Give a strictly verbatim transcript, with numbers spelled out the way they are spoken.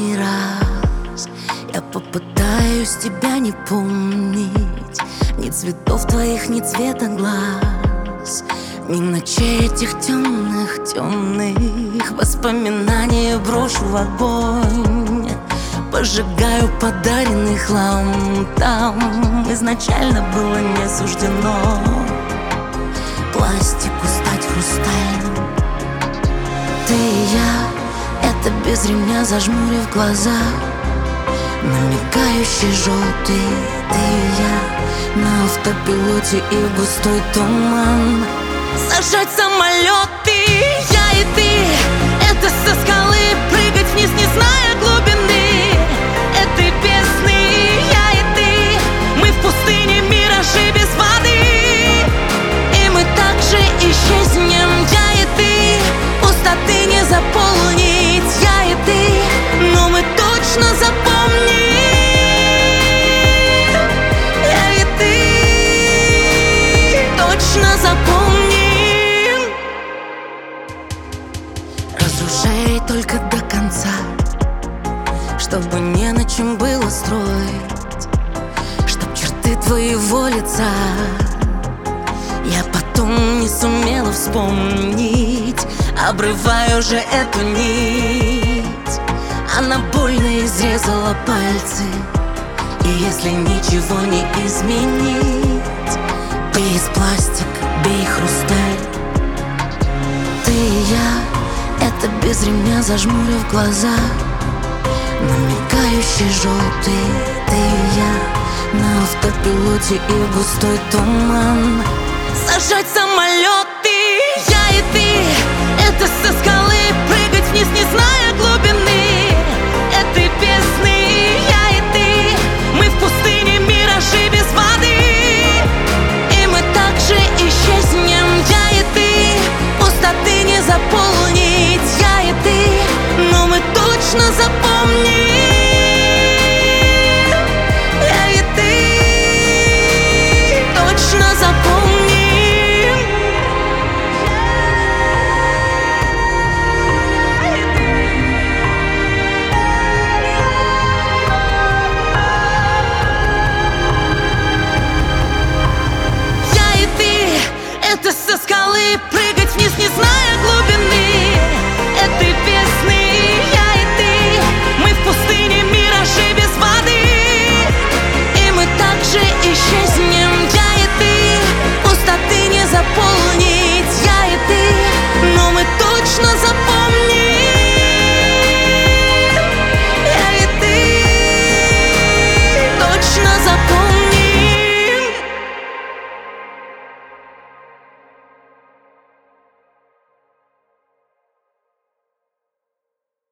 последний раз я попытаюсь тебя не помнить. Ни цветов твоих, ни цвета глаз, ни ночей этих темных, темных. Воспоминания брошу в огонь, пожигаю подаренный хлам. Там изначально было не суждено пластику стать хрустальным. Ты и я, это без ремня, зажмурив глаза, намекающий желтый. Ты и я на автопилоте и густой туман. Сажать самолеты, я и ты, это со скалы прыгать вниз, не зная глубины этой бездны. Я и ты, мы в пустыне, миражи без воды, и мы также исчезнем. Я и ты, пустоты не заполнить. Я и ты, но мы точно запомним. Я и ты, точно запомним. Разрушай только до конца, чтобы не на чем было строить, чтоб черты твоего лица я потом не сумела вспомнить. Обрываю же эту нить, она больно изрезала пальцы. И если ничего не изменить, бей из пластика, бей хрусталь. Ты и я, это без ремня, зажмурив глаза, намекающий желтый. Ты и я на автопилоте и густой туман. Сажать самолеты, я и ты, это со скалы прыгать вниз, не зная глубины этой бездны. Я и ты, мы в пустыне, миражи без воды, и мы также исчезнем. Я и ты, пустоты не заполнить. Я и ты, но мы точно запомним.